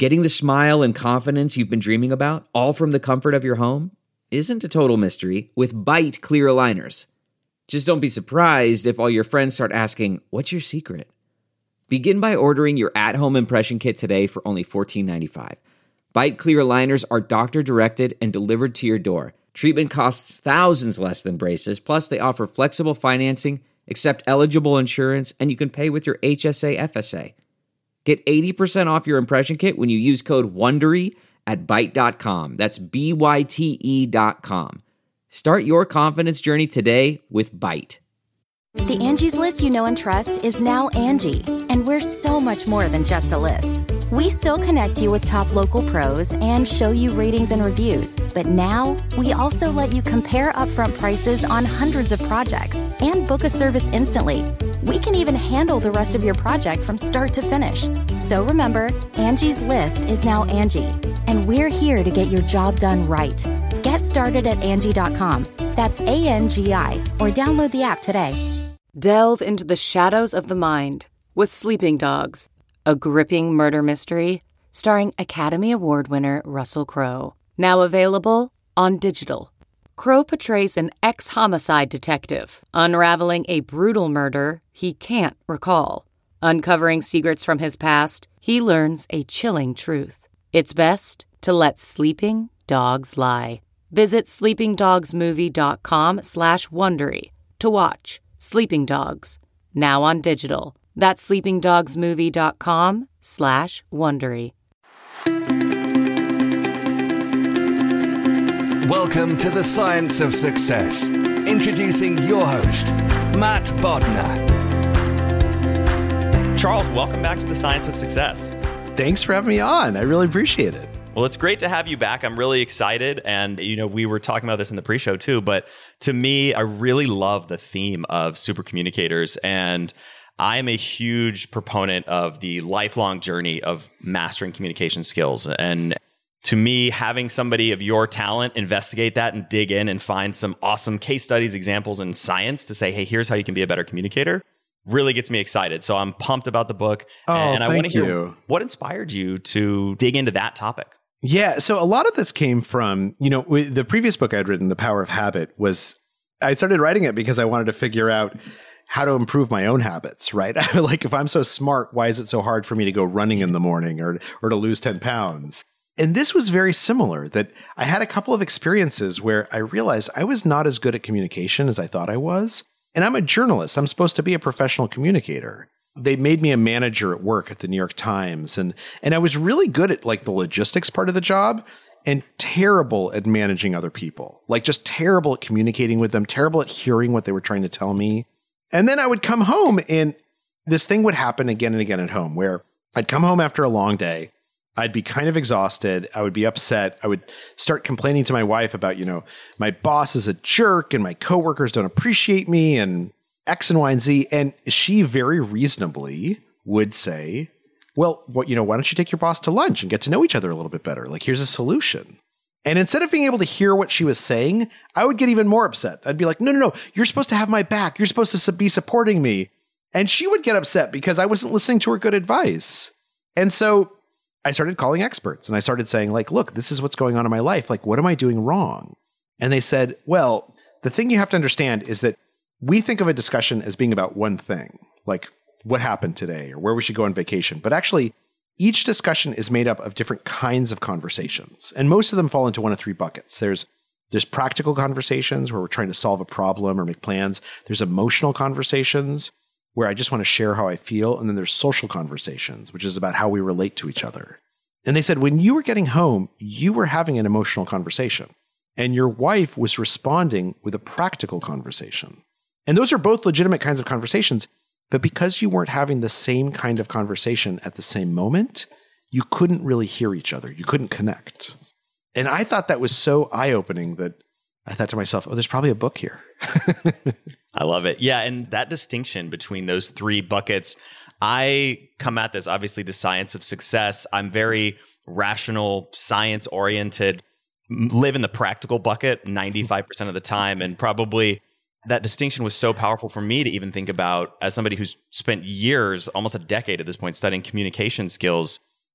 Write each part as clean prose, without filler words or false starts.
Getting the smile and confidence you've been dreaming about, all from the comfort of your home, isn't a total mystery with Byte clear aligners. Just don't be surprised if all your friends start asking, "What's your secret?" Begin by ordering your at-home impression kit today for only $14.95. Byte clear aligners are doctor-directed and delivered to your door. Treatment costs thousands less than braces, plus they offer flexible financing, accept eligible insurance, and you can pay with your HSA FSA. Get 80% off your impression kit when you use code WONDERY at Byte.com. That's BYTE.com. Start your confidence journey today with Byte. The Angie's List you know and trust is now Angie, and we're so much more than just a list. We still connect you with top local pros and show you ratings and reviews, but now we also let you compare upfront prices on hundreds of projects and book a service instantly. We can even handle the rest of your project from start to finish. So remember, Angie's List is now Angie, and we're here to get your job done right. Get started at Angie.com. That's ANGI, or download the app today. Delve into the shadows of the mind with Sleeping Dogs, a gripping murder mystery starring Academy Award winner Russell Crowe. Now available on digital. Crowe portrays an ex-homicide detective unraveling a brutal murder he can't recall. Uncovering secrets from his past, he learns a chilling truth. It's best to let sleeping dogs lie. Visit sleepingdogsmovie.com/Wondery to watch Sleeping Dogs, now on digital. That's sleepingdogsmovie.com/Wondery. Welcome to the Science of Success. Introducing your host, Matt Bodnar. Charles, welcome back to the Science of Success. Thanks for having me on. I really appreciate it. Well, it's great to have you back. I'm really excited. And, we were talking about this in the pre-show too, but to me, I really love the theme of super communicators. And I'm a huge proponent of the lifelong journey of mastering communication skills. And to me, having somebody of your talent investigate that and dig in and find some awesome case studies, examples, and science to say, hey, here's how you can be a better communicator, really gets me excited. So I'm pumped about the book. And I want to hear what inspired you to dig into that topic. Yeah. So a lot of this came from, the previous book I'd written, The Power of Habit, I started writing it because I wanted to figure out how to improve my own habits, right? Like, if I'm so smart, why is it so hard for me to go running in the morning or to lose 10 pounds? And this was very similar, that I had a couple of experiences where I realized I was not as good at communication as I thought I was. And I'm a journalist. I'm supposed to be a professional communicator. They made me a manager at work at the New York Times. And I was really good at like the logistics part of the job and terrible at managing other people, like just terrible at communicating with them, terrible at hearing what they were trying to tell me. And then I would come home and this thing would happen again and again at home where I'd come home after a long day. I'd be kind of exhausted. I would be upset. I would start complaining to my wife about, my boss is a jerk and my coworkers don't appreciate me and X and Y and Z. And she very reasonably would say, well, why don't you take your boss to lunch and get to know each other a little bit better? Like, here's a solution. And instead of being able to hear what she was saying, I would get even more upset. I'd be like, no, you're supposed to have my back. You're supposed to be supporting me. And she would get upset because I wasn't listening to her good advice. And so I started calling experts and I started saying, like, look, this is what's going on in my life. Like, what am I doing wrong? And they said, well, the thing you have to understand is that we think of a discussion as being about one thing, like what happened today or where we should go on vacation. But actually, each discussion is made up of different kinds of conversations. And most of them fall into one of three buckets. There's practical conversations where we're trying to solve a problem or make plans. There's emotional conversations where I just want to share how I feel. And then there's social conversations, which is about how we relate to each other. And they said, when you were getting home, you were having an emotional conversation and your wife was responding with a practical conversation. And those are both legitimate kinds of conversations. But because you weren't having the same kind of conversation at the same moment, you couldn't really hear each other. You couldn't connect. And I thought that was so eye-opening that I thought to myself, oh, there's probably a book here. I love it. Yeah. And that distinction between those three buckets, I come at this, obviously, the science of success. I'm very rational, science-oriented, live in the practical bucket 95% of the time. And probably that distinction was so powerful for me to even think about as somebody who's spent years, almost a decade at this point, studying communication skills.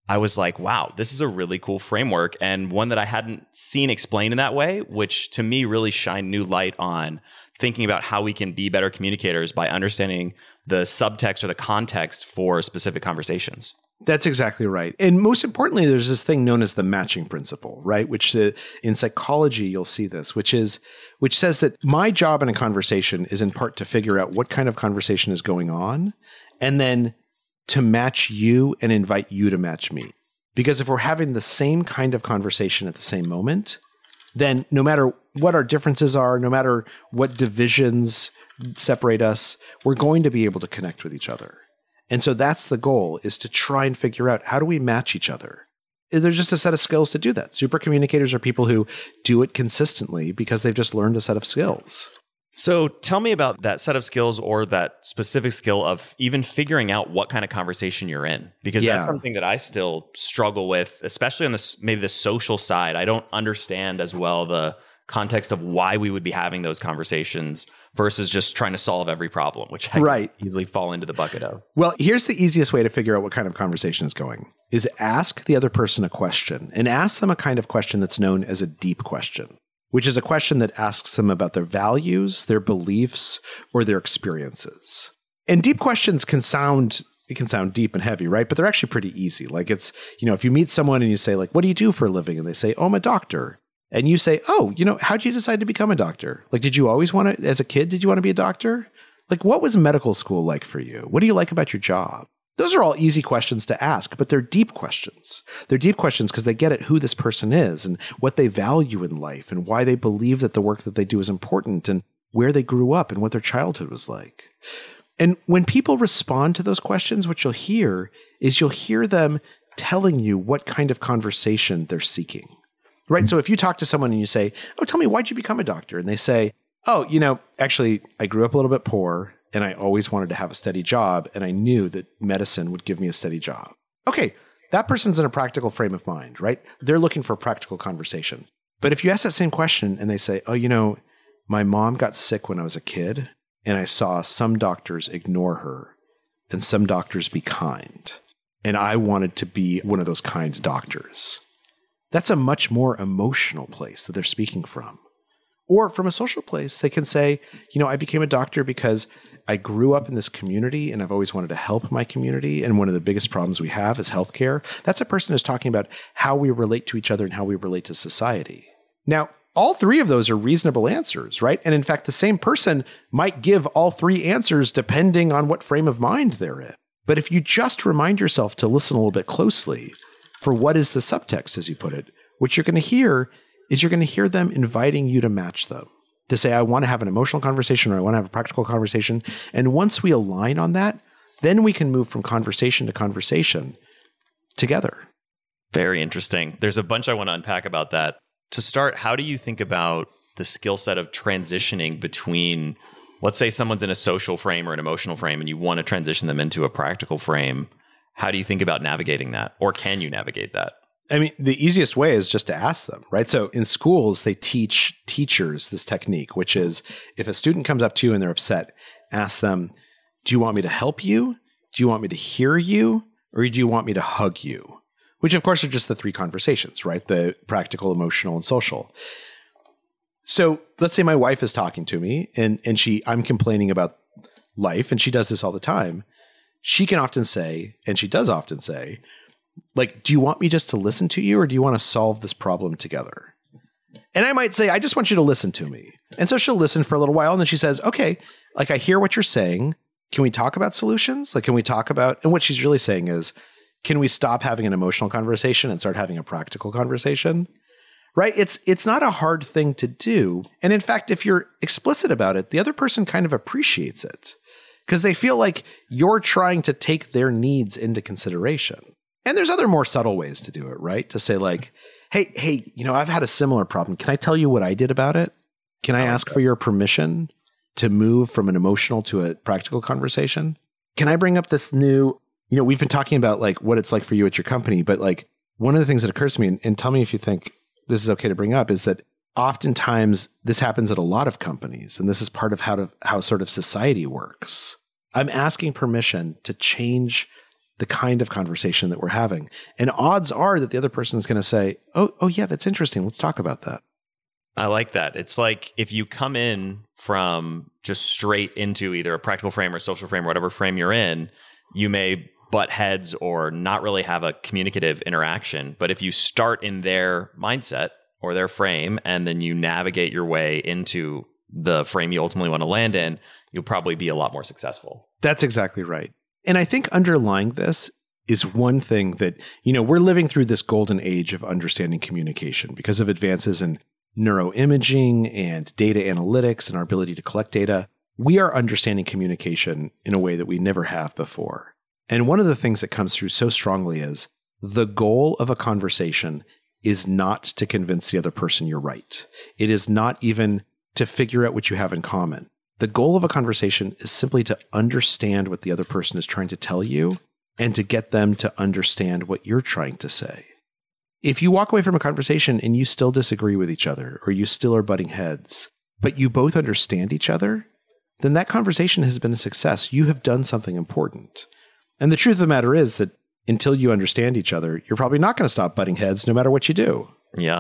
I was like, wow, this is a really cool framework, and one that I hadn't seen explained in that way, which to me really shined new light on thinking about how we can be better communicators by understanding the subtext or the context for specific conversations. That's exactly right. And most importantly, there's this thing known as the matching principle, right? Which in psychology, you'll see this, which says that my job in a conversation is in part to figure out what kind of conversation is going on, and then to match you and invite you to match me. Because if we're having the same kind of conversation at the same moment, then no matter what our differences are, no matter what divisions separate us, we're going to be able to connect with each other. And so that's the goal, is to try and figure out, how do we match each other? There's just a set of skills to do that. Super communicators are people who do it consistently because they've just learned a set of skills. So tell me about that set of skills, or that specific skill of even figuring out what kind of conversation you're in, because that's something that I still struggle with, especially on this, maybe the social side. I don't understand as well the context of why we would be having those conversations versus just trying to solve every problem, which I can easily fall into the bucket of. Well, here's the easiest way to figure out what kind of conversation is going, is ask the other person a question, and ask them a kind of question that's known as a deep question, which is a question that asks them about their values, their beliefs, or their experiences. And deep questions can sound deep and heavy, right? But they're actually pretty easy. Like, it's, if you meet someone and you say, like, what do you do for a living? And they say, oh, I'm a doctor. And you say, oh, how'd you decide to become a doctor? Like, did you always want to, as a kid, did you want to be a doctor? Like, what was medical school like for you? What do you like about your job? Those are all easy questions to ask, but they're deep questions. They're deep questions because they get at who this person is and what they value in life and why they believe that the work that they do is important and where they grew up and what their childhood was like. And when people respond to those questions, what you'll hear them telling you what kind of conversation they're seeking. Right? So if you talk to someone and you say, oh, tell me, why'd you become a doctor? And they say, oh, actually, I grew up a little bit poor and I always wanted to have a steady job. And I knew that medicine would give me a steady job. Okay, that person's in a practical frame of mind, right? They're looking for a practical conversation. But if you ask that same question and they say, oh, my mom got sick when I was a kid and I saw some doctors ignore her and some doctors be kind. And I wanted to be one of those kind doctors. That's a much more emotional place that they're speaking from. Or from a social place, they can say, I became a doctor because I grew up in this community and I've always wanted to help my community. And one of the biggest problems we have is healthcare. That's a person who's talking about how we relate to each other and how we relate to society. Now, all three of those are reasonable answers, right? And in fact, the same person might give all three answers depending on what frame of mind they're in. But if you just remind yourself to listen a little bit closely for what is the subtext, as you put it, what you're going to hear is you're going to hear them inviting you to match them, to say, I want to have an emotional conversation or I want to have a practical conversation. And once we align on that, then we can move from conversation to conversation together. Very interesting. There's a bunch I want to unpack about that. To start, how do you think about the skill set of transitioning between, let's say someone's in a social frame or an emotional frame and you want to transition them into a practical frame? How do you think about navigating that? Or can you navigate that? I mean, the easiest way is just to ask them, right? So in schools, they teach teachers this technique, which is if a student comes up to you and they're upset, ask them, do you want me to help you? Do you want me to hear you? Or do you want me to hug you? Which, of course, are just the three conversations, right? The practical, emotional, and social. So let's say my wife is talking to me and I'm complaining about life, and she does this all the time. She can often say, and she does often say, like, do you want me just to listen to you or do you want to solve this problem together? And I might say, I just want you to listen to me. And so she'll listen for a little while and then she says, okay, like, I hear what you're saying. Can we talk about solutions? Like, can we talk about, and what she's really saying is, can we stop having an emotional conversation and start having a practical conversation? Right? It's not a hard thing to do. And in fact, if you're explicit about it, the other person kind of appreciates it because they feel like you're trying to take their needs into consideration. And there's other more subtle ways to do it, right? To say like, hey, I've had a similar problem. Can I tell you what I did about it? Can I ask for your permission to move from an emotional to a practical conversation? Can I bring up this new, we've been talking about like what it's like for you at your company, but like one of the things that occurs to me, and tell me if you think this is okay to bring up, is that oftentimes this happens at a lot of companies, and this is part of how sort of society works. I'm asking permission to change the kind of conversation that we're having. And odds are that the other person is going to say, oh yeah, that's interesting. Let's talk about that. I like that. It's like if you come in from just straight into either a practical frame or social frame or whatever frame you're in, you may butt heads or not really have a communicative interaction. But if you start in their mindset or their frame and then you navigate your way into the frame you ultimately want to land in, you'll probably be a lot more successful. That's exactly right. And I think underlying this is one thing that, we're living through this golden age of understanding communication because of advances in neuroimaging and data analytics and our ability to collect data. We are understanding communication in a way that we never have before. And one of the things that comes through so strongly is the goal of a conversation is not to convince the other person you're right. It is not even to figure out what you have in common. The goal of a conversation is simply to understand what the other person is trying to tell you and to get them to understand what you're trying to say. If you walk away from a conversation and you still disagree with each other or you still are butting heads, but you both understand each other, then that conversation has been a success. You have done something important. And the truth of the matter is that until you understand each other, you're probably not going to stop butting heads no matter what you do. Yeah.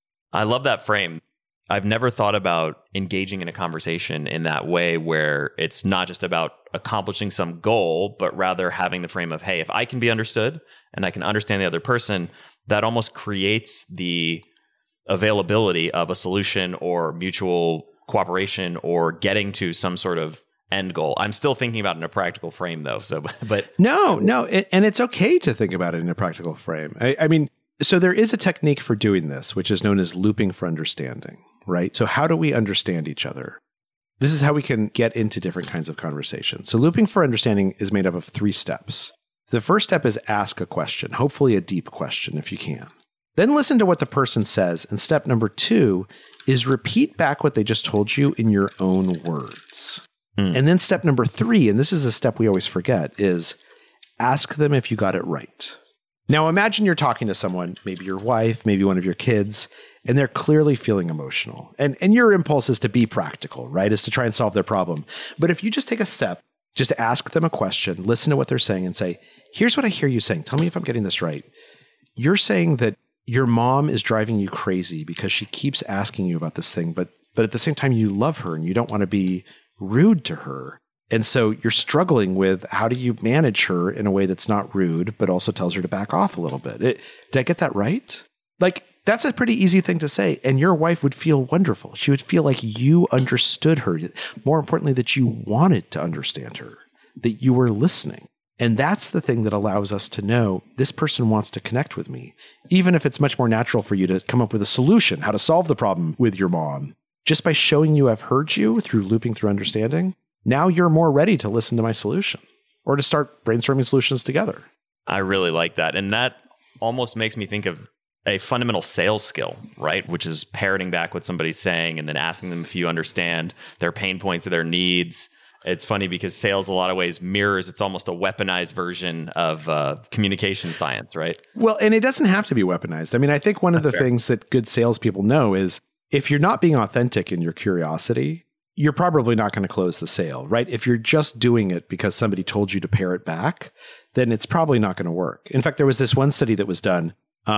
I love that frame. I've never thought about engaging in a conversation in that way where it's not just about accomplishing some goal, but rather having the frame of, hey, if I can be understood and I can understand the other person, that almost creates the availability of a solution or mutual cooperation or getting to some sort of end goal. I'm still thinking about it in a practical frame though. But No, and it's okay to think about it in a practical frame. I mean, so there is a technique for doing this, which is known as looping for understanding, right? So how do we understand each other? This is how we can get into different kinds of conversations. So looping for understanding is made up of 3 steps. The first step is ask a question, hopefully a deep question if you can. Then listen to what the person says. And step number 2 is repeat back what they just told you in your own words. And then step number 3, and this is a step we always forget, is ask them if you got it right. Now imagine you're talking to someone, maybe your wife, maybe one of your kids, and they're clearly feeling emotional. And your impulse is to be practical, right? Is to try and solve their problem. But if you just take a step, just ask them a question, listen to what they're saying and say, here's what I hear you saying. Tell me if I'm getting this right. You're saying that your mom is driving you crazy because she keeps asking you about this thing, but at the same time you love her and you don't want to be rude to her. And so you're struggling with how do you manage her in a way that's not rude, but also tells her to back off a little bit. Did I get that right? Like, that's a pretty easy thing to say. And your wife would feel wonderful. She would feel like you understood her. More importantly, that you wanted to understand her, that you were listening. And that's the thing that allows us to know this person wants to connect with me, even if it's much more natural for you to come up with a solution, how to solve the problem with your mom. Just by showing you I've heard you through looping through understanding, now you're more ready to listen to my solution or to start brainstorming solutions together. I really like that. And that almost makes me think of a fundamental sales skill, right? Which is parroting back what somebody's saying and then asking them if you understand their pain points or their needs. It's funny because sales, a lot of ways, mirrors. It's almost a weaponized version of communication science, right? Well, and it doesn't have to be weaponized. I mean, I think one of the things that good salespeople know is if you're not being authentic in your curiosity, you're probably not going to close the sale, right? If you're just doing it because somebody told you to parrot back, then it's probably not going to work. In fact, there was this one study that was done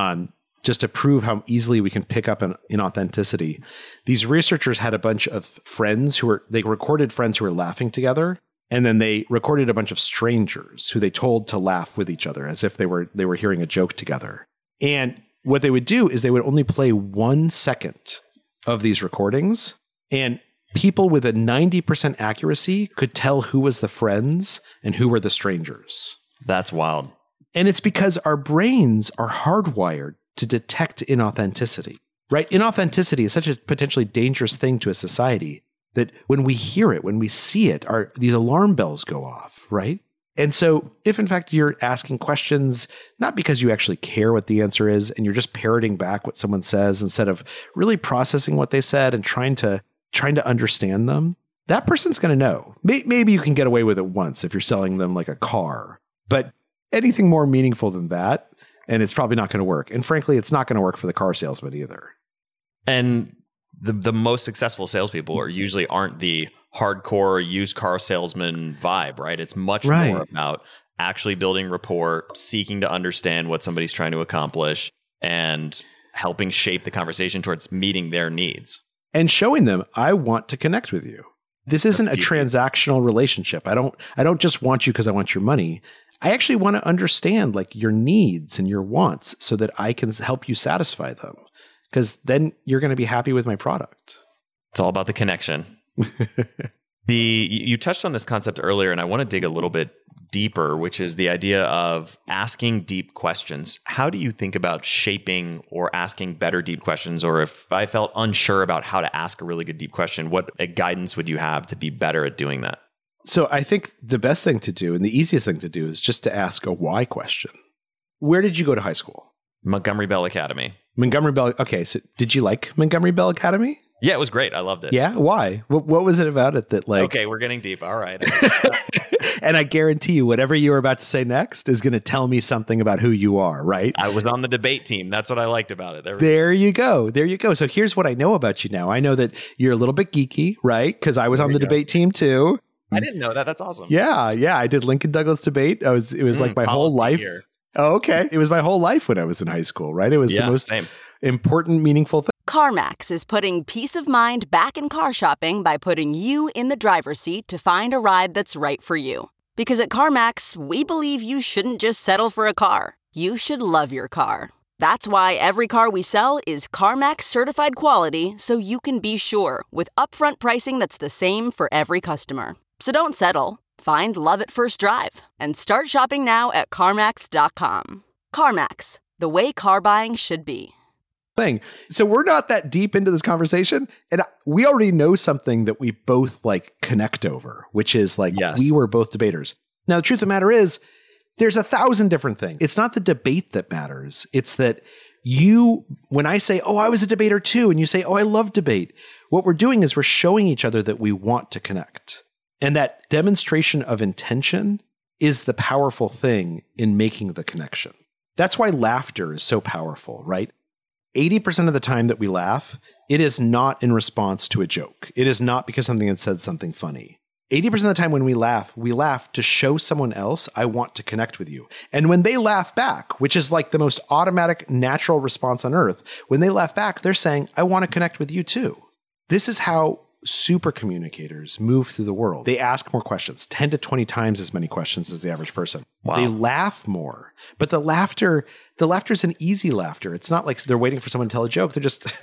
just to prove how easily we can pick up an inauthenticity. These researchers had a bunch of friends they recorded friends who were laughing together, and then they recorded a bunch of strangers who they told to laugh with each other as if they were hearing a joke together. And what they would do is they would only play 1 second of these recordings, and people with a 90% accuracy could tell who was the friends and who were the strangers. That's wild. And it's because our brains are hardwired to detect inauthenticity, right? Inauthenticity is such a potentially dangerous thing to a society that when we hear it, when we see it, these alarm bells go off, right? And so if in fact you're asking questions, not because you actually care what the answer is, and you're just parroting back what someone says instead of really processing what they said and trying to understand them, that person's going to know. Maybe you can get away with it once if you're selling them like a car, but anything more meaningful than that, and it's probably not going to work. And frankly, it's not going to work for the car salesman either. And the most successful salespeople aren't the hardcore used car salesman vibe, right? It's much more about actually building rapport, seeking to understand what somebody's trying to accomplish, and helping shape the conversation towards meeting their needs. And showing them, I want to connect with you. This isn't a transactional relationship. I don't just want you because I want your money. I actually want to understand like your needs and your wants so that I can help you satisfy them. Because then you're going to be happy with my product. It's all about the connection. You touched on this concept earlier, and I want to dig a little bit deeper, which is the idea of asking deep questions. How do you think about shaping or asking better deep questions? Or if I felt unsure about how to ask a really good deep question, what guidance would you have to be better at doing that? So I think the best thing to do and the easiest thing to do is just to ask a why question. Where did you go to high school? Montgomery Bell Academy. Montgomery Bell. Okay, so did you like Montgomery Bell Academy? Yeah, it was great. I loved it. Yeah? Why? What was it about it that like... Okay, we're getting deep. All right. And I guarantee you, whatever you were about to say next is going to tell me something about who you are, right? I was on the debate team. That's what I liked about it. There you go. There you go. So here's what I know about you now. I know that you're a little bit geeky, right? Because I was on the debate team too. I didn't know that. That's awesome. Yeah. I did Lincoln Douglas debate. It was like my whole life. Here. Oh, okay. It was my whole life when I was in high school, right? It was the most important, meaningful thing. CarMax is putting peace of mind back in car shopping by putting you in the driver's seat to find a ride that's right for you. Because at CarMax, we believe you shouldn't just settle for a car. You should love your car. That's why every car we sell is CarMax certified quality, so you can be sure with upfront pricing that's the same for every customer. So don't settle. Find love at first drive and start shopping now at CarMax.com. CarMax, the way car buying should be. So we're not that deep into this conversation, and we already know something that we both like connect over, which is like we were both debaters. Now, the truth of the matter is there's 1,000 different things. It's not the debate that matters. It's that when I say, oh, I was a debater too, and you say, oh, I love debate, what we're doing is we're showing each other that we want to connect. And that demonstration of intention is the powerful thing in making the connection. That's why laughter is so powerful, right? 80% of the time that we laugh, it is not in response to a joke. It is not because something had said something funny. 80% of the time when we laugh to show someone else, I want to connect with you. And when they laugh back, which is like the most automatic, natural response on earth, when they laugh back, they're saying, I want to connect with you too. This is how super communicators move through the world. They ask more questions, 10 to 20 times as many questions as the average person. Wow. They laugh more, but the laughter is an easy laughter. It's not like they're waiting for someone to tell a joke. They're just,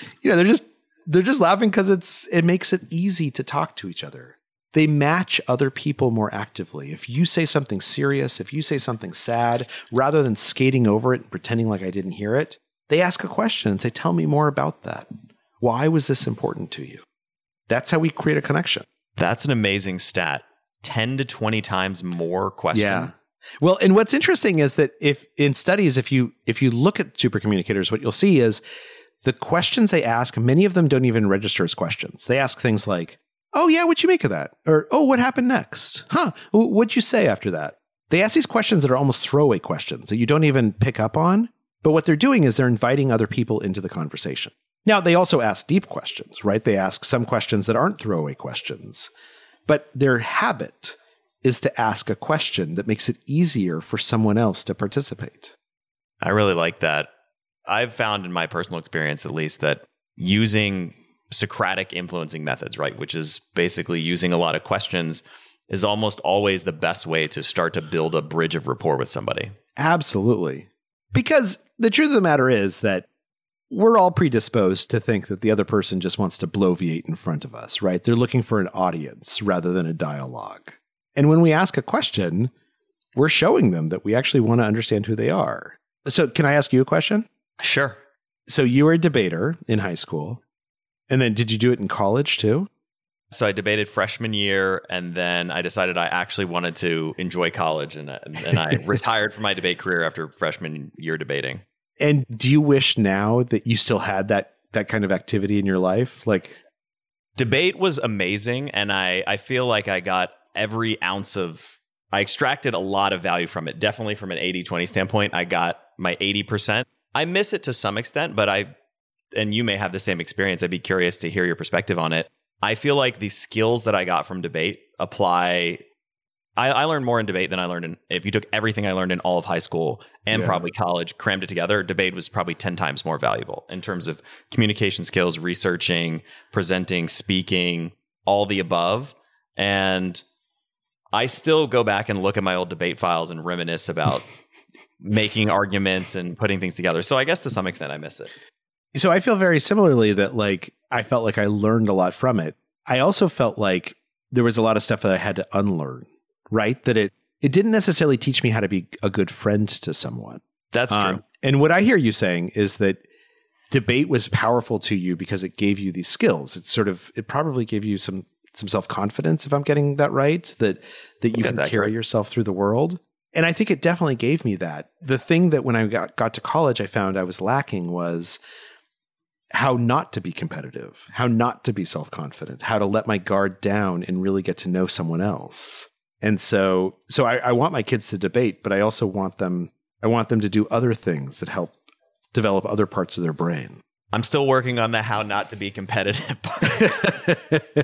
they're just laughing because it makes it easy to talk to each other. They match other people more actively. If you say something serious, if you say something sad, rather than skating over it and pretending like I didn't hear it, they ask a question and say, tell me more about that. Why was this important to you? That's how we create a connection. That's an amazing stat. 10 to 20 times more questions. Yeah. Well, and what's interesting is that if in studies, if you look at super communicators, what you'll see is the questions they ask, many of them don't even register as questions. They ask things like, oh yeah, what'd you make of that? Or, oh, what happened next? Huh, what'd you say after that? They ask these questions that are almost throwaway questions that you don't even pick up on. But what they're doing is they're inviting other people into the conversation. Now, they also ask deep questions, right? They ask some questions that aren't throwaway questions. But their habit is to ask a question that makes it easier for someone else to participate. I really like that. I've found in my personal experience, at least, that using Socratic influencing methods, right, which is basically using a lot of questions, is almost always the best way to start to build a bridge of rapport with somebody. Absolutely. Because the truth of the matter is that we're all predisposed to think that the other person just wants to bloviate in front of us, right? They're looking for an audience rather than a dialogue. And when we ask a question, we're showing them that we actually want to understand who they are. So can I ask you a question? Sure. So you were a debater in high school. And then did you do it in college too? So I debated freshman year, and then I decided I actually wanted to enjoy college, and I retired from my debate career after freshman year debating. And do you wish now that you still had that kind of activity in your life? Like, debate was amazing, and I feel like I got every ounce of, I extracted a lot of value from it. Definitely from an 80-20 standpoint, I got my 80%. I miss it to some extent, but and you may have the same experience. I'd be curious to hear your perspective on it. I feel like the skills that I got from debate apply I learned more in debate than I learned in, if you took everything I learned in all of high school and probably college, crammed it together, debate was probably 10 times more valuable in terms of communication skills, researching, presenting, speaking, all the above. And I still go back and look at my old debate files and reminisce about making arguments and putting things together. So I guess to some extent I miss it. So I feel very similarly that like I felt like I learned a lot from it. I also felt like there was a lot of stuff that I had to unlearn, right? That it didn't necessarily teach me how to be a good friend to someone. That's true. And what I hear you saying is that debate was powerful to you because it gave you these skills. It probably gave you some self-confidence, if I'm getting that right, that you can carry yourself through the world. And I think it definitely gave me that. The thing that when I got to college, I found I was lacking was how not to be competitive, how not to be self-confident, how to let my guard down and really get to know someone else. And so I want my kids to debate, but I also want them to do other things that help develop other parts of their brain. I'm still working on the how not to be competitive part.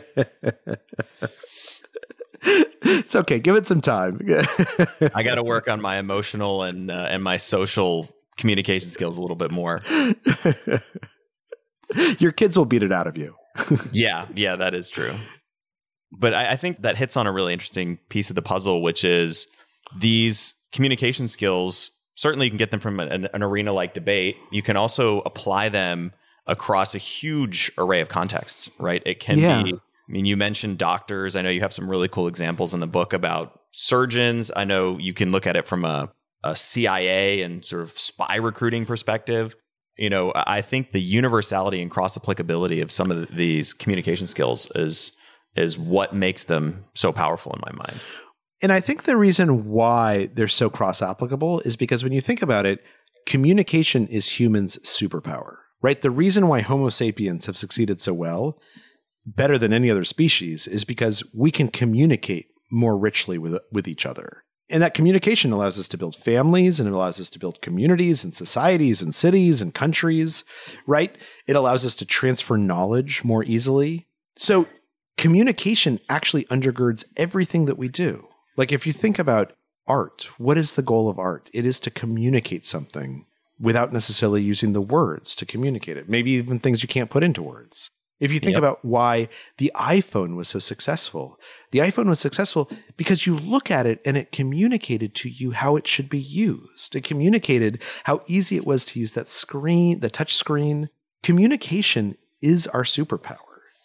It's okay. Give it some time. I got to work on my emotional and my social communication skills a little bit more. Your kids will beat it out of you. Yeah, that is true. But I think that hits on a really interesting piece of the puzzle, which is these communication skills. Certainly you can get them from an arena like debate. You can also apply them across a huge array of contexts, right? It can be, I mean, you mentioned doctors. I know you have some really cool examples in the book about surgeons. I know you can look at it from a CIA and sort of spy recruiting perspective. You know, I think the universality and cross applicability of some of these communication skills is what makes them so powerful in my mind. And I think the reason why they're so cross applicable is because when you think about it, communication is humans' superpower, right? The reason why Homo sapiens have succeeded so well, better than any other species, is because we can communicate more richly with each other. And that communication allows us to build families, and it allows us to build communities and societies and cities and countries, right? It allows us to transfer knowledge more easily. So communication actually undergirds everything that we do. Like if you think about art, what is the goal of art? It is to communicate something without necessarily using the words to communicate it. Maybe even things you can't put into words. If you think about why the iPhone was so successful, the iPhone was successful because you look at it and it communicated to you how it should be used. It communicated how easy it was to use that screen, the touch screen. Communication is our superpower.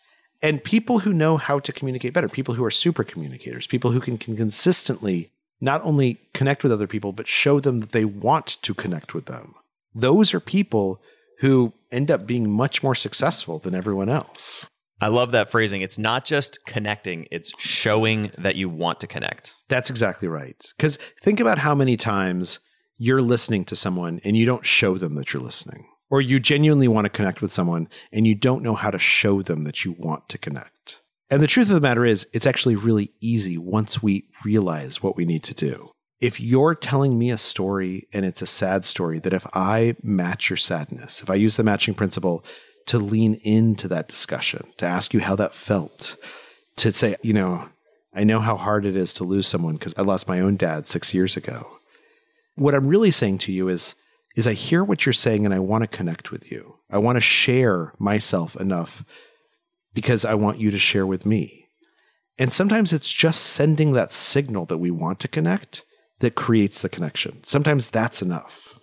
And people who know how to communicate better, people who are super communicators, people who can consistently not only connect with other people, but show them that they want to connect with them. Those are people who end up being much more successful than everyone else. I love that phrasing. It's not just connecting, it's showing that you want to connect. That's exactly right. Because think about how many times you're listening to someone and you don't show them that you're listening. Or you genuinely want to connect with someone and you don't know how to show them that you want to connect. And the truth of the matter is, it's actually really easy once we realize what we need to do. If you're telling me a story and it's a sad story, that if I match your sadness, if I use the matching principle to lean into that discussion, to ask you how that felt, to say, you know, I know how hard it is to lose someone because I lost my own dad 6 years ago. What I'm really saying to you is I hear what you're saying and I want to connect with you. I want to share myself enough because I want you to share with me. And sometimes it's just sending that signal that we want to connect that creates the connection. Sometimes that's enough.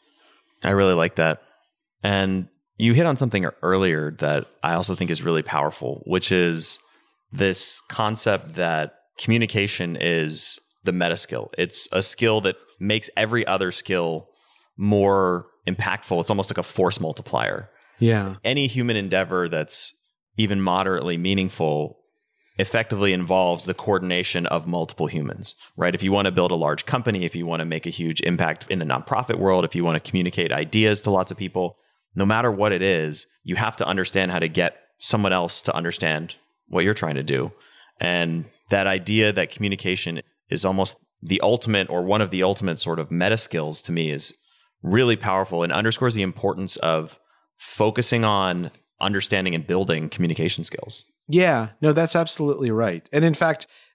I really like that. And you hit on something earlier that I also think is really powerful, which is this concept that communication is the meta skill. It's a skill that makes every other skill more impactful. It's almost like a force multiplier. Yeah. Any human endeavor that's even moderately meaningful effectively involves the coordination of multiple humans, right? If you want to build a large company, if you want to make a huge impact in the nonprofit world, if you want to communicate ideas to lots of people, no matter what it is, you have to understand how to get someone else to understand what you're trying to do. And that idea that communication is almost the ultimate or one of the ultimate sort of meta skills to me is really powerful and underscores the importance of focusing on understanding and building communication skills. Yeah, no, that's absolutely right. And in fact,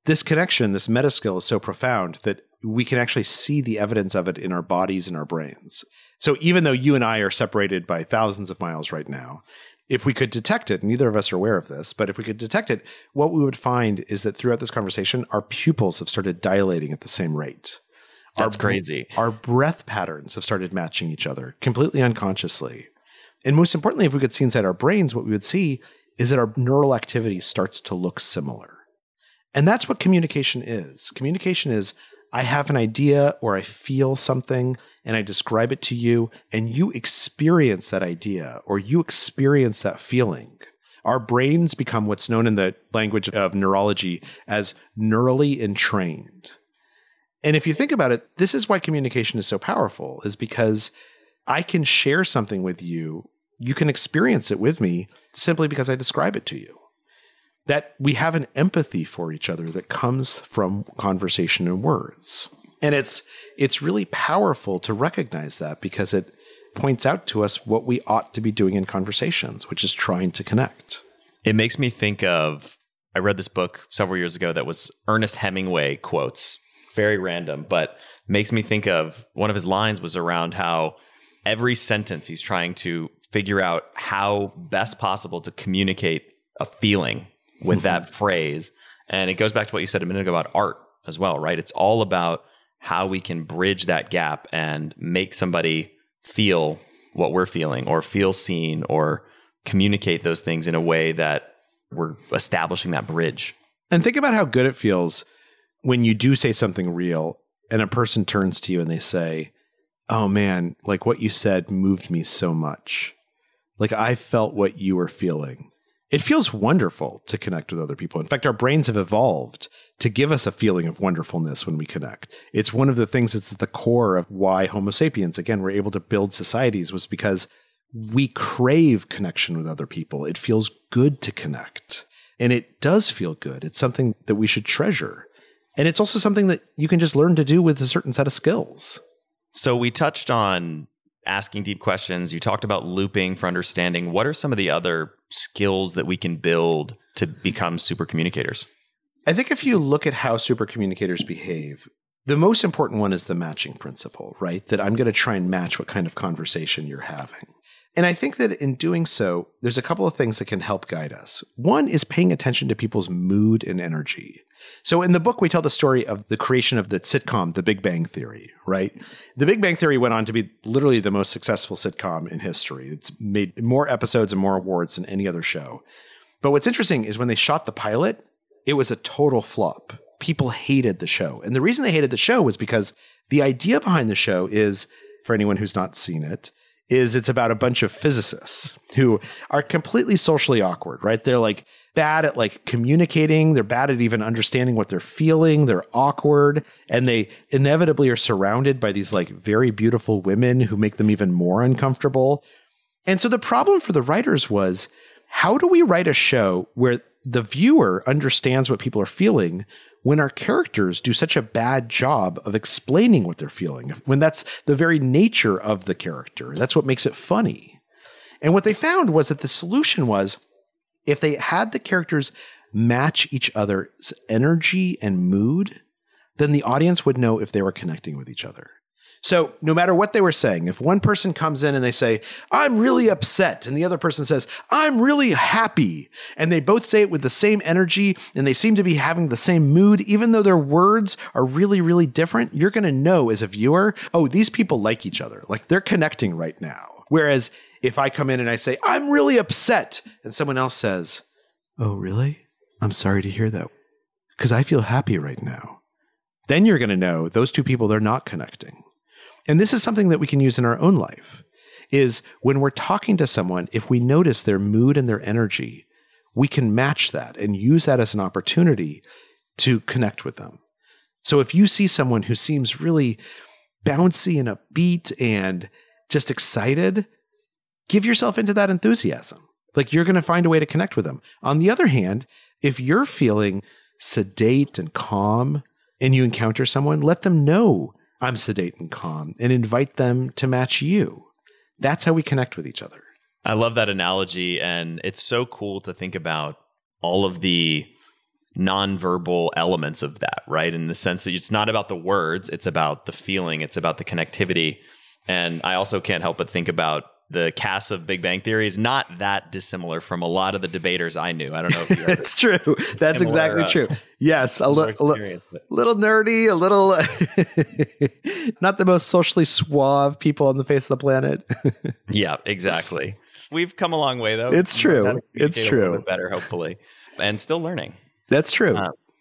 this connection, this meta skill is so profound that we can actually see the evidence of it in our bodies and our brains. So even though you and I are separated by thousands of miles right now, if we could detect it, neither of us are aware of this, but if we could detect it, what we would find is that throughout this conversation, our pupils have started dilating at the same rate. That's crazy. Our breath patterns have started matching each other completely unconsciously. And most importantly, if we could see inside our brains, what we would see is that our neural activity starts to look similar. And that's what communication is. Communication is, I have an idea or I feel something and I describe it to you and you experience that idea or you experience that feeling. Our brains become what's known in the language of neurology as neurally entrained. And if you think about it, this is why communication is so powerful, is because I can share something with you. You can experience it with me simply because I describe it to you. That we have an empathy for each other that comes from conversation and words. And it's really powerful to recognize that because it points out to us what we ought to be doing in conversations, which is trying to connect. It makes me think of, I read this book several years ago that was Ernest Hemingway quotes. Very random, but makes me think of one of his lines was around how every sentence he's trying to figure out how best possible to communicate a feeling with that phrase. And it goes back to what you said a minute ago about art as well, right? It's all about how we can bridge that gap and make somebody feel what we're feeling or feel seen or communicate those things in a way that we're establishing that bridge. And think about how good it feels when you do say something real and a person turns to you and they say, oh man, like what you said moved me so much. Like I felt what you were feeling. It feels wonderful to connect with other people. In fact, our brains have evolved to give us a feeling of wonderfulness when we connect. It's one of the things that's at the core of why Homo sapiens, again, were able to build societies, was because we crave connection with other people. It feels good to connect. And it does feel good. It's something that we should treasure. And it's also something that you can just learn to do with a certain set of skills. So we touched on asking deep questions. You talked about looping for understanding. What are some of the other skills that we can build to become super communicators? I think if you look at how super communicators behave, the most important one is the matching principle, right? That I'm going to try and match what kind of conversation you're having. And I think that in doing so, there's a couple of things that can help guide us. One is paying attention to people's mood and energy. So in the book, we tell the story of the creation of the sitcom, The Big Bang Theory, right? The Big Bang Theory went on to be literally the most successful sitcom in history. It's made more episodes and more awards than any other show. But what's interesting is when they shot the pilot, it was a total flop. People hated the show. And the reason they hated the show was because the idea behind the show is, for anyone who's not seen it, is it's about a bunch of physicists who are completely socially awkward, right? They're like bad at like communicating. They're bad at even understanding what they're feeling. They're awkward. And they inevitably are surrounded by these like very beautiful women who make them even more uncomfortable. And so the problem for the writers was, how do we write a show where the viewer understands what people are feeling when our characters do such a bad job of explaining what they're feeling, when that's the very nature of the character? That's what makes it funny. And what they found was that the solution was, if they had the characters match each other's energy and mood, then the audience would know if they were connecting with each other. So no matter what they were saying, if one person comes in and they say, I'm really upset, and the other person says, I'm really happy, and they both say it with the same energy, and they seem to be having the same mood, even though their words are really, really different, you're going to know as a viewer, oh, these people like each other. Like they're connecting right now. Whereas if I come in and I say, I'm really upset, and someone else says, oh, really? I'm sorry to hear that, because I feel happy right now. Then you're going to know those two people, they're not connecting. And this is something that we can use in our own life, is when we're talking to someone, if we notice their mood and their energy, we can match that and use that as an opportunity to connect with them. So if you see someone who seems really bouncy and upbeat and just excited, give yourself into that enthusiasm. Like you're going to find a way to connect with them. On the other hand, if you're feeling sedate and calm and you encounter someone, let them know I'm sedate and calm, and invite them to match you. That's how we connect with each other. I love that analogy. And it's so cool to think about all of the nonverbal elements of that, right? In the sense that it's not about the words, it's about the feeling, it's about the connectivity. And I also can't help but think about the cast of Big Bang Theory is not that dissimilar from a lot of the debaters I knew. I don't know if you ever It's true. That's exactly true. Yes, a little nerdy, a little not the most socially suave people on the face of the planet. Yeah, exactly. We've come a long way, though. It's true. It's A true. little bit better, hopefully, and still learning. That's true.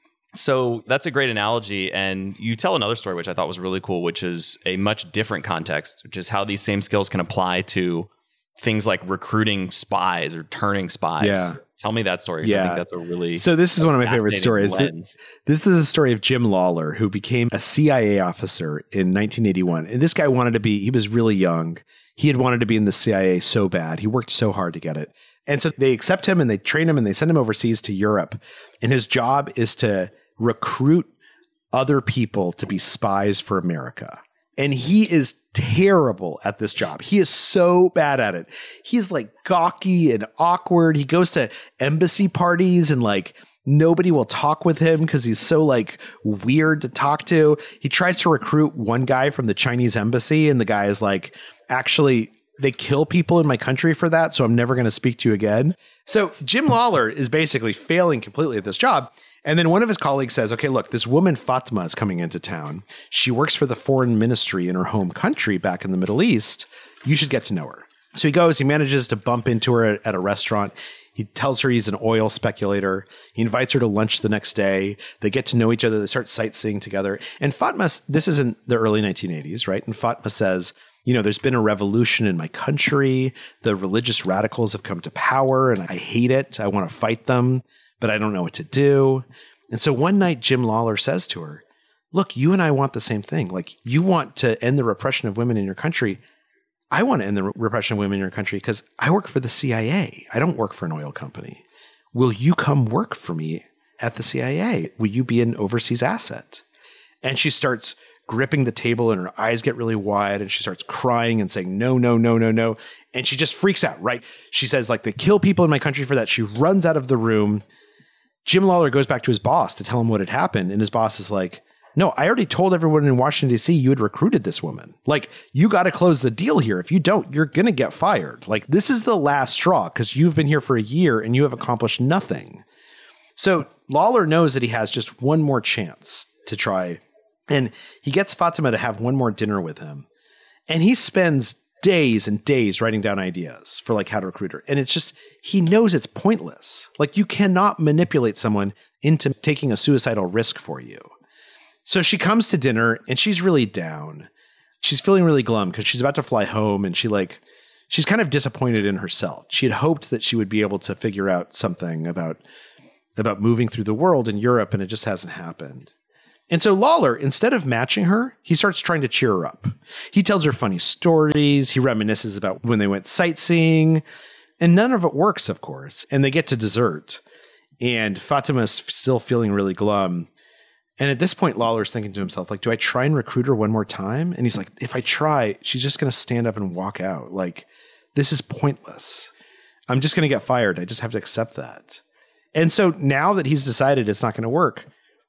So that's a great analogy. And you tell another story, which I thought was really cool, which is a much different context, which is how these same skills can apply to things like recruiting spies or turning spies. Yeah. Tell me that story. 'Cause I think that's a really So this is one of my favorite stories. lens. This is the story of Jim Lawler, who became a CIA officer in 1981. And this guy he was really young. He had wanted to be in the CIA so bad. He worked so hard to get it. And so they accept him and they train him and they send him overseas to Europe. And his job is to recruit other people to be spies for America. And he is terrible at this job. He is so bad at it. He's like gawky and awkward. He goes to embassy parties and like nobody will talk with him because he's so like weird to talk to. He tries to recruit one guy from the Chinese embassy and the guy is like, actually, they kill people in my country for that, so I'm never going to speak to you again. So Jim Lawler is basically failing completely at this job. And then one of his colleagues says, okay, look, this woman Fatma is coming into town. She works for the foreign ministry in her home country back in the Middle East. You should get to know her. So he goes, he manages to bump into her at a restaurant. He tells her he's an oil speculator. He invites her to lunch the next day. They get to know each other. They start sightseeing together. And Fatma, this is in the early 1980s, right? And Fatma says, there's been a revolution in my country. The religious radicals have come to power and I hate it. I want to fight them, but I don't know what to do. And so one night, Jim Lawler says to her, look, you and I want the same thing. Like, you want to end the repression of women in your country. I want to end the repression of women in your country because I work for the CIA. I don't work for an oil company. Will you come work for me at the CIA? Will you be an overseas asset? And she starts gripping the table and her eyes get really wide and she starts crying and saying, no, no, no, no, no. And she just freaks out, right? She says, like, they kill people in my country for that. She runs out of the room. Jim Lawler goes back to his boss to tell him what had happened. And his boss is like, no, I already told everyone in Washington, D.C. you had recruited this woman. Like, you got to close the deal here. If you don't, you're going to get fired. Like, this is the last straw because you've been here for a year and you have accomplished nothing. So Lawler knows that he has just one more chance to try. And he gets Fatima to have one more dinner with him. And he spends days and days writing down ideas for like how to recruit her. And it's just, he knows it's pointless. Like, you cannot manipulate someone into taking a suicidal risk for you. So she comes to dinner and she's really down. She's feeling really glum because she's about to fly home and she's kind of disappointed in herself. She had hoped that she would be able to figure out something about moving through the world in Europe, and it just hasn't happened. And so Lawler, instead of matching her, he starts trying to cheer her up. He tells her funny stories. He reminisces about when they went sightseeing, and none of it works, of course. And they get to dessert, and Fatima's still feeling really glum. And at this point, Lawler's thinking to himself, like, do I try and recruit her one more time? And he's like, if I try, she's just going to stand up and walk out. Like, this is pointless. I'm just going to get fired. I just have to accept that. And so now that he's decided it's not going to work,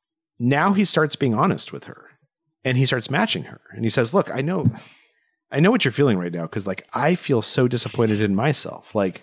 now he starts being honest with her and he starts matching her. And he says, look, I know what you're feeling right now. Because like, I feel so disappointed in myself. Like,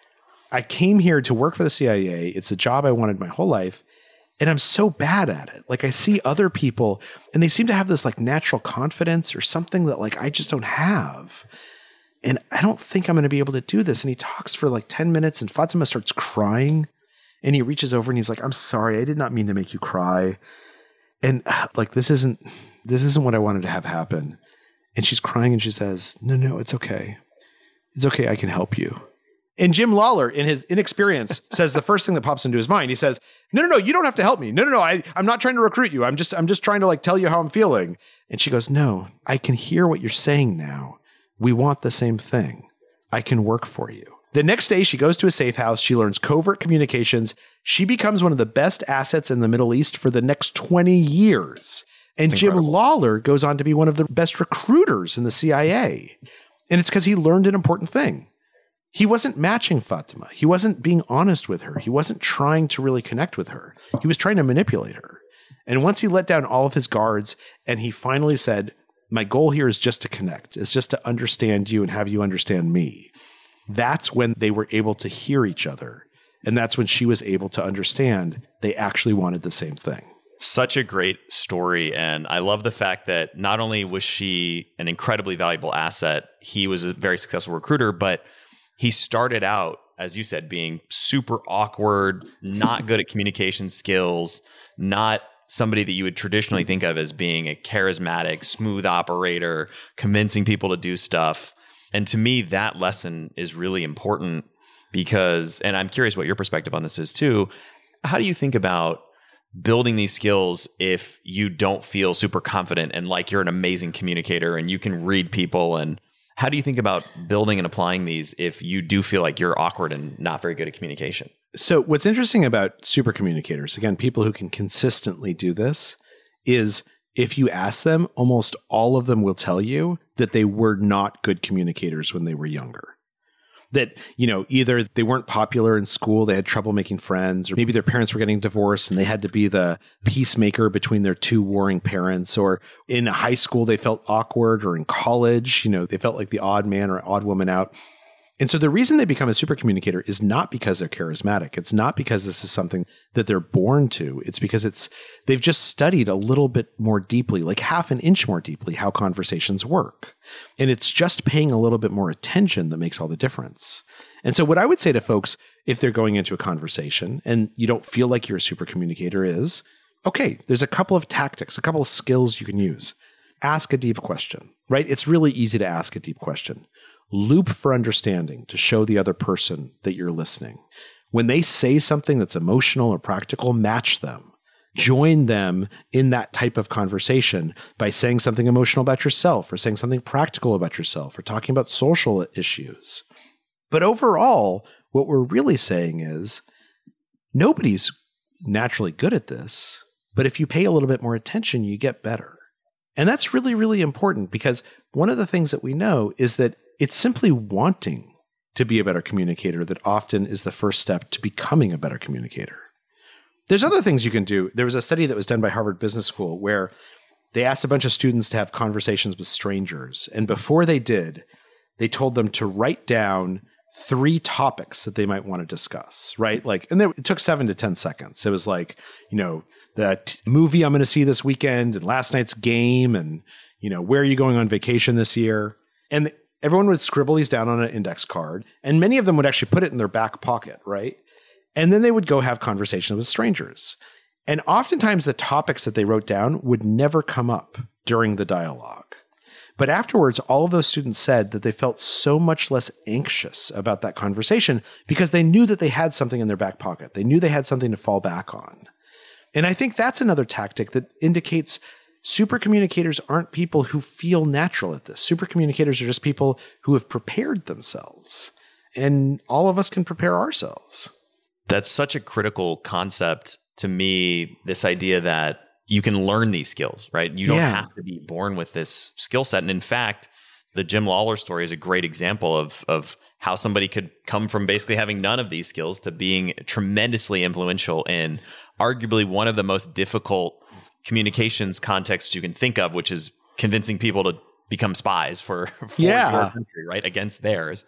I came here to work for the CIA. It's a job I wanted my whole life. And I'm so bad at it. Like, I see other people and they seem to have this like natural confidence or something that like I just don't have. And I don't think I'm going to be able to do this. And he talks for like 10 minutes and Fatima starts crying and he reaches over and he's like, I'm sorry. I did not mean to make you cry. And like, this isn't what I wanted to have happen. And she's crying and she says, no, it's okay. It's okay. I can help you. And Jim Lawler, in his inexperience, says the first thing that pops into his mind. He says, no, you don't have to help me. No, I'm not trying to recruit you. I'm just trying to like tell you how I'm feeling. And she goes, no, I can hear what you're saying now. We want the same thing. I can work for you. The next day, she goes to a safe house. She learns covert communications. She becomes one of the best assets in the Middle East for the next 20 years. And Jim Lawler goes on to be one of the best recruiters in the CIA. And it's because he learned an important thing. He wasn't matching Fatima. He wasn't being honest with her. He wasn't trying to really connect with her. He was trying to manipulate her. And once he let down all of his guards and he finally said, my goal here is just to connect, is just to understand you and have you understand me. That's when they were able to hear each other. And that's when she was able to understand they actually wanted the same thing. Such a great story. And I love the fact that not only was she an incredibly valuable asset, he was a very successful recruiter, but he started out, as you said, being super awkward, not good at communication skills, not somebody that you would traditionally think of as being a charismatic, smooth operator, convincing people to do stuff. And to me, that lesson is really important because, and I'm curious what your perspective on this is too, how do you think about building these skills if you don't feel super confident and like you're an amazing communicator and you can read people? And how do you think about building and applying these if you do feel like you're awkward and not very good at communication? So what's interesting about super communicators, again, people who can consistently do this, is if you ask them, almost all of them will tell you that they were not good communicators when they were younger. That, either they weren't popular in school, they had trouble making friends, or maybe their parents were getting divorced and they had to be the peacemaker between their two warring parents, or in high school they felt awkward, or in college, they felt like the odd man or odd woman out. And so the reason they become a super communicator is not because they're charismatic. It's not because this is something that they're born to. It's because they've just studied a little bit more deeply, like half an inch more deeply, how conversations work. And it's just paying a little bit more attention that makes all the difference. And so what I would say to folks, if they're going into a conversation and you don't feel like you're a super communicator, is, okay, there's a couple of tactics, a couple of skills you can use. Ask a deep question, right? It's really easy to ask a deep question. Loop for understanding to show the other person that you're listening. When they say something that's emotional or practical, match them. Join them in that type of conversation by saying something emotional about yourself, or saying something practical about yourself, or talking about social issues. But overall, what we're really saying is nobody's naturally good at this, but if you pay a little bit more attention, you get better. And that's really, really important, because one of the things that we know is that it's simply wanting to be a better communicator that often is the first step to becoming a better communicator. There's other things you can do. There was a study that was done by Harvard Business School where they asked a bunch of students to have conversations with strangers. And before they did, they told them to write down 3 topics that they might want to discuss, right? It took 7 to 10 seconds. It was like, the movie I'm going to see this weekend, and last night's game, and, where are you going on vacation this year? And everyone would scribble these down on an index card, and many of them would actually put it in their back pocket, right? And then they would go have conversations with strangers. And oftentimes the topics that they wrote down would never come up during the dialogue. But afterwards, all of those students said that they felt so much less anxious about that conversation because they knew that they had something in their back pocket. They knew they had something to fall back on. And I think that's another tactic that indicates super communicators aren't people who feel natural at this. Super communicators are just people who have prepared themselves. And all of us can prepare ourselves. That's such a critical concept to me, this idea that you can learn these skills, right? You don't have to be born with this skill set. And in fact, the Jim Lawler story is a great example of how somebody could come from basically having none of these skills to being tremendously influential in arguably one of the most difficult communications contexts you can think of, which is convincing people to become spies for your country, right? Against theirs.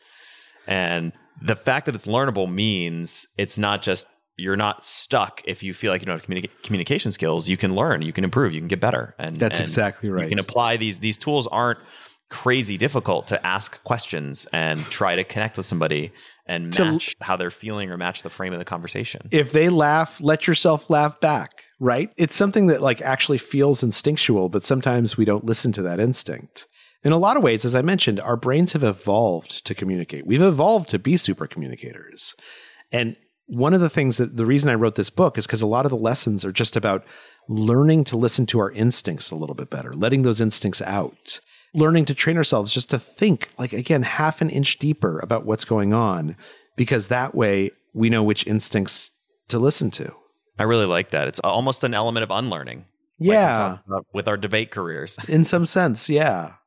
And the fact that it's learnable means it's not just, you're not stuck if you feel like you don't have communication skills. You can learn, you can improve, you can get better. And that's exactly right. You can apply these tools aren't crazy difficult to ask questions and try to connect with somebody and match how they're feeling or match the frame of the conversation. If they laugh, let yourself laugh back, right? It's something that actually feels instinctual, but sometimes we don't listen to that instinct. In a lot of ways, as I mentioned, our brains have evolved to communicate. We've evolved to be super communicators. And one of the things the reason I wrote this book is because a lot of the lessons are just about learning to listen to our instincts a little bit better, letting those instincts out, learning to train ourselves just to think, again, half an inch deeper about what's going on, because that way we know which instincts to listen to. I really like that. It's almost an element of unlearning. Yeah. With our debate careers. In some sense, yeah.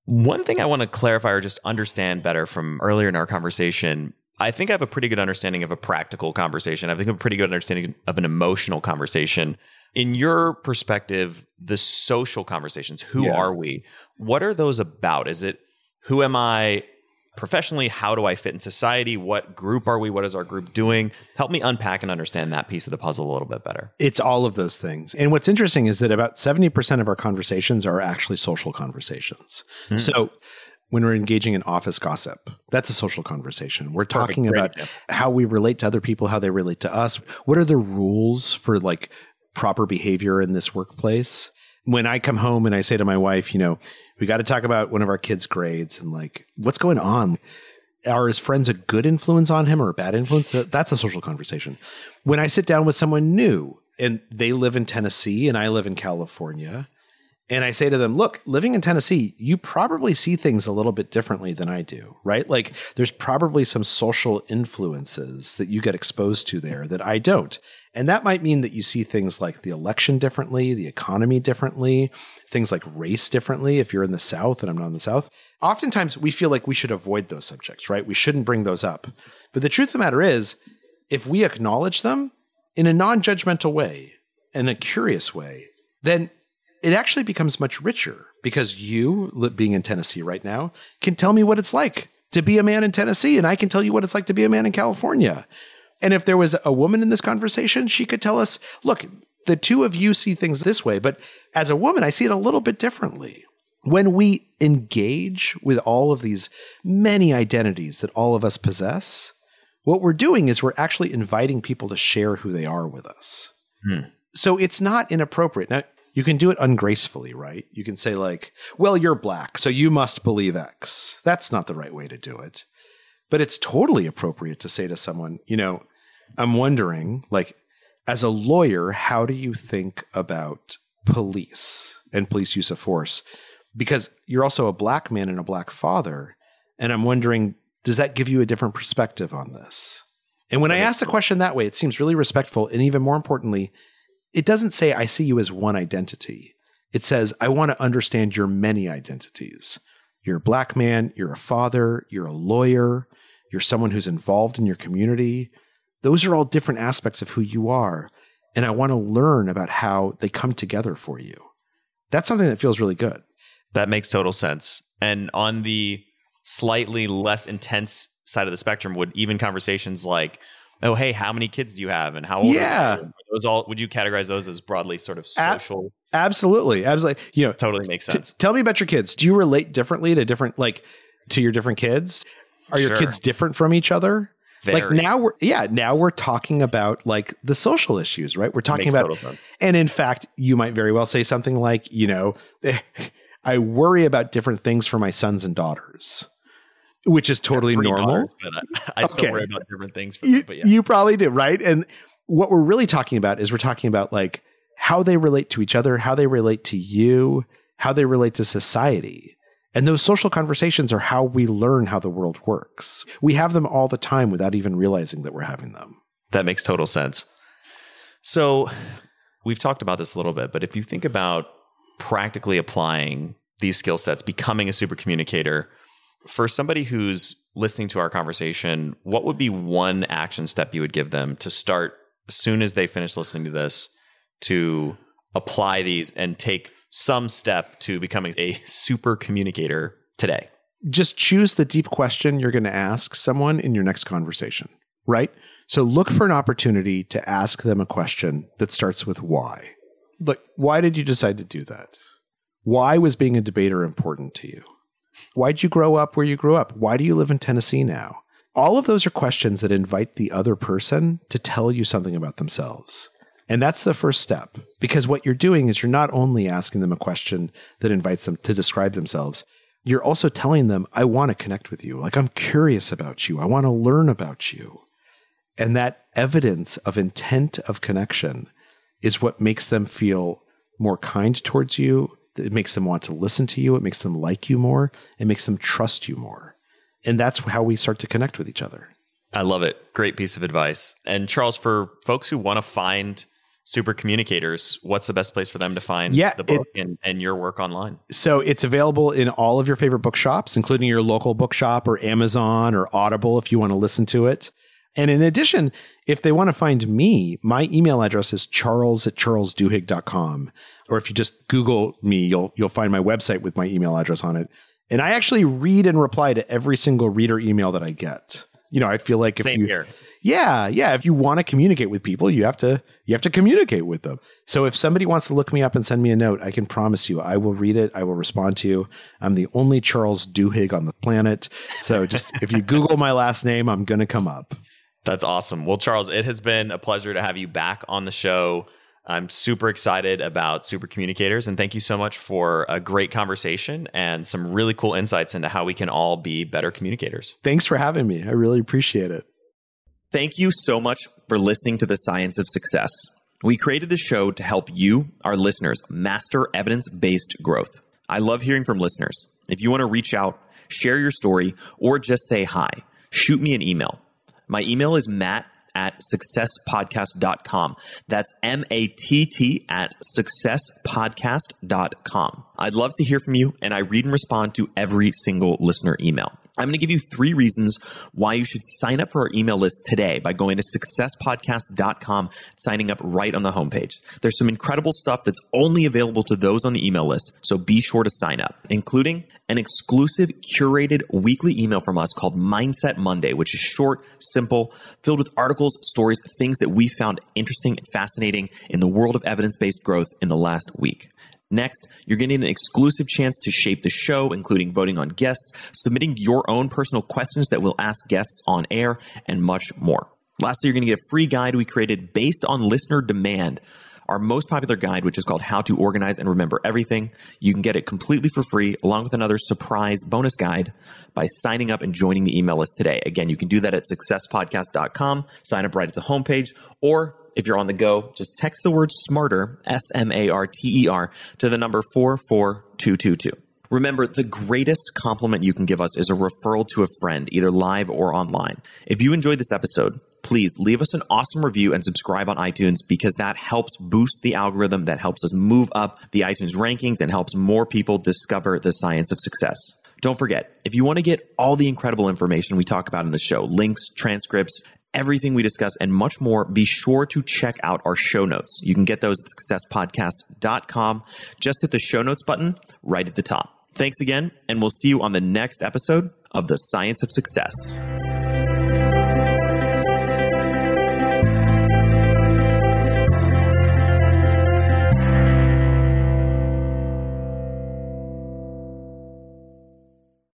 One thing I want to clarify or just understand better from earlier in our conversation, I think I have a pretty good understanding of a practical conversation. I think I have a pretty good understanding of an emotional conversation. In your perspective, the social conversations, who are we? What are those about? Is it who am I professionally? How do I fit in society? What group are we? What is our group doing? Help me unpack and understand that piece of the puzzle a little bit better. It's all of those things. And what's interesting is that about 70% of our conversations are actually social conversations. So when we're engaging in office gossip, that's a social conversation. We're talking about how we relate to other people, how they relate to us. What are the rules for like proper behavior in this workplace? When I come home and I say to my wife, we got to talk about one of our kids' grades and like, what's going on? Are his friends a good influence on him or a bad influence? That's a social conversation. When I sit down with someone new and they live in Tennessee and I live in California, and I say to them, look, living in Tennessee, you probably see things a little bit differently than I do, right? Like there's probably some social influences that you get exposed to there that I don't. And that might mean that you see things like the election differently, the economy differently, things like race differently if you're in the South and I'm not in the South. Oftentimes we feel like we should avoid those subjects, right? We shouldn't bring those up. But the truth of the matter is, if we acknowledge them in a non-judgmental way, in a curious way, then it actually becomes much richer because you, being in Tennessee right now, can tell me what it's like to be a man in Tennessee, and I can tell you what it's like to be a man in California. And if there was a woman in this conversation, she could tell us, look, the two of you see things this way, but as a woman, I see it a little bit differently. When we engage with all of these many identities that all of us possess, what we're doing is we're actually inviting people to share who they are with us. So it's not inappropriate. Now, you can do it ungracefully, right? You can say like, well, you're black, so you must believe X. That's not the right way to do it. But it's totally appropriate to say to someone, I'm wondering, like, as a lawyer, how do you think about police and police use of force? Because you're also a black man and a black father. And I'm wondering, does that give you a different perspective on this? And when I ask the question that way, it seems really respectful. And even more importantly, it doesn't say, I see you as one identity. It says, I want to understand your many identities. You're a black man, you're a father, you're a lawyer, you're someone who's involved in your community. Those are all different aspects of who you are. And I want to learn about how they come together for you. That's something that feels really good. That makes total sense. And on the slightly less intense side of the spectrum, would even conversations like, oh, hey, how many kids do you have and how old are you? Those all, would you categorize those as broadly sort of social? Absolutely. Totally makes sense. Tell me about your kids. Do you relate differently to to your different kids? Are your kids different from each other? Very. Like now we're talking about like the social issues, right? We're talking about, total sense. And in fact, you might very well say something like, I worry about different things for my sons and daughters, which is totally normal. I still worry about different things for them, but yeah. You probably do, right? And what we're really talking about is we're talking about like how they relate to each other, how they relate to you, how they relate to society. And those social conversations are how we learn how the world works. We have them all the time without even realizing that we're having them. That makes total sense. So we've talked about this a little bit, but if you think about practically applying these skill sets, becoming a super communicator, for somebody who's listening to our conversation, what would be one action step you would give them to start as soon as they finish listening to this to apply these and take some step to becoming a super communicator today? Just choose the deep question you're going to ask someone in your next conversation, right? So look for an opportunity to ask them a question that starts with why. Like, why did you decide to do that? Why was being a debater important to you? Why'd you grow up where you grew up? Why do you live in Tennessee now? All of those are questions that invite the other person to tell you something about themselves. And that's the first step, because what you're doing is you're not only asking them a question that invites them to describe themselves, you're also telling them, I want to connect with you. Like, I'm curious about you. I want to learn about you. And that evidence of intent of connection is what makes them feel more kind towards you. It makes them want to listen to you. It makes them like you more. It makes them trust you more. And that's how we start to connect with each other. I love it. Great piece of advice. And Charles, for folks who want to find super communicators, what's the best place for them to find the book and your work online? So it's available in all of your favorite bookshops, including your local bookshop or Amazon or Audible if you want to listen to it. And in addition, if they want to find me, my email address is charles@charlesduhigg.com. Or if you just Google me, you'll find my website with my email address on it. And I actually read and reply to every single reader email that I get. You know, I feel like if if you want to communicate with people, you have to communicate with them. So if somebody wants to look me up and send me a note, I can promise you I will read it. I will respond to you. I'm the only Charles Duhigg on the planet. So just if you Google my last name, I'm going to come up. That's awesome. Well, Charles, it has been a pleasure to have you back on the show. I'm super excited about super communicators, and thank you so much for a great conversation and some really cool insights into how we can all be better communicators. Thanks for having me. I really appreciate it. Thank you so much for listening to The Science of Success. We created the show to help you, our listeners, master evidence-based growth. I love hearing from listeners. If you want to reach out, share your story, or just say hi, shoot me an email. My email is matt@successpodcast.com. That's matt@successpodcast.com. I'd love to hear from you, and I read and respond to every single listener email. I'm going to give you 3 reasons why you should sign up for our email list today by going to successpodcast.com, signing up right on the homepage. There's some incredible stuff that's only available to those on the email list, so be sure to sign up, including an exclusive curated weekly email from us called Mindset Monday, which is short, simple, filled with articles, stories, things that we found interesting and fascinating in the world of evidence-based growth in the last week. Next, you're getting an exclusive chance to shape the show, including voting on guests, submitting your own personal questions that we'll ask guests on air, and much more. Lastly, you're going to get a free guide we created based on listener demand, our most popular guide, which is called How to Organize and Remember Everything. You can get it completely for free, along with another surprise bonus guide by signing up and joining the email list today. Again, you can do that at successpodcast.com, sign up right at the homepage, or if you're on the go, just text the word SMARTER, SMARTER, to the number 44222. Remember, the greatest compliment you can give us is a referral to a friend, either live or online. If you enjoyed this episode, please leave us an awesome review and subscribe on iTunes, because that helps boost the algorithm, that helps us move up the iTunes rankings and helps more people discover the science of success. Don't forget, if you want to get all the incredible information we talk about in the show, links, transcripts, everything we discuss, and much more, be sure to check out our show notes. You can get those at successpodcast.com. Just hit the show notes button right at the top. Thanks again, and we'll see you on the next episode of The Science of Success.